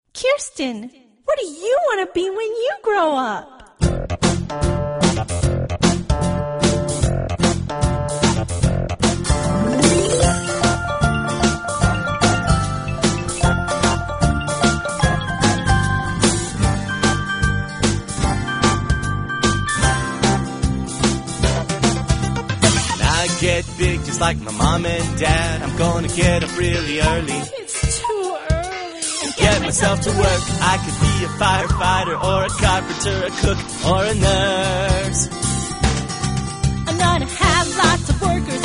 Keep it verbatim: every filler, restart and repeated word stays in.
Kirsten, what do you want to be when you grow up? Get big just like my mom and dad. I'm gonna get up really early. It's too early. And get myself to work. I could be a firefighter or a carpenter, a cook or a nurse. I'm gonna have lots of workers